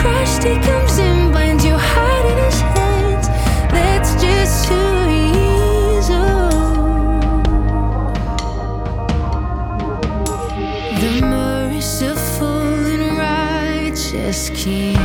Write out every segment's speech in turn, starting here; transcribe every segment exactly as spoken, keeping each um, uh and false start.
crushed, he comes in, binds your heart in his hands. That's just who he is. Oh, the merciful and righteous King.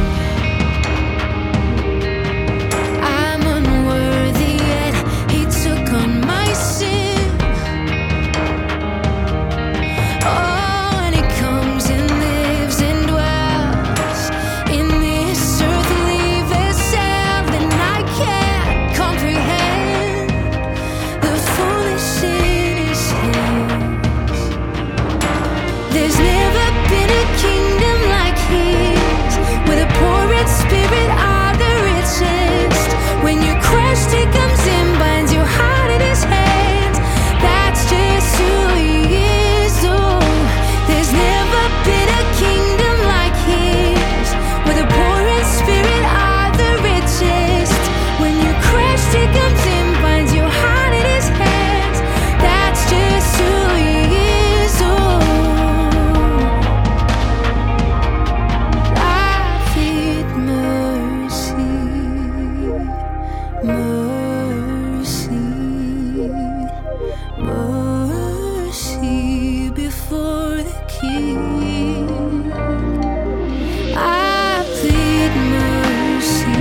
Mercy before the King. I plead mercy,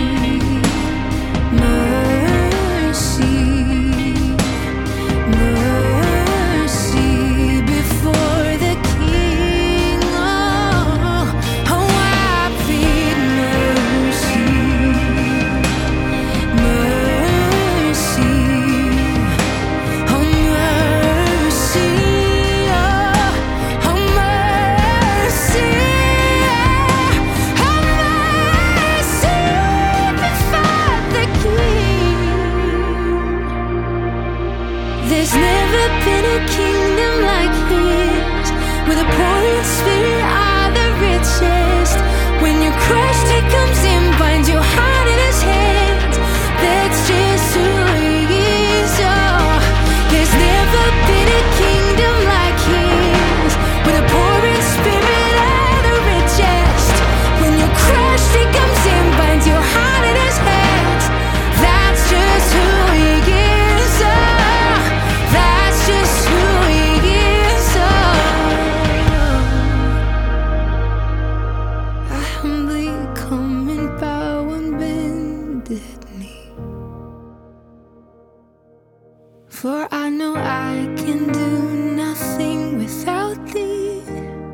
mercy, mercy before the King. Oh, oh, I plead mercy, mercy. There's never been a kingdom like his, where the poor in spirit are the richest. When you're crushed, he comes in, binds your heart in his hands. That's just who he is. Oh, there's never been a kingdom like his, where the poor in spirit are the richest. When you're crushed, he comes in, binds your heart in his hands. That's just who he is. Oh, for I know I can do nothing without thee.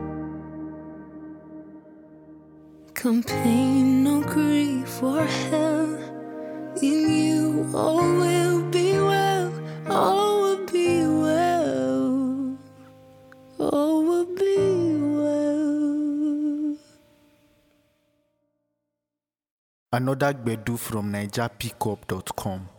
Come pain, no grief or hell, in you all will be well, all will be well, all will be well. Another Gbedu from Niger Pickup dot com.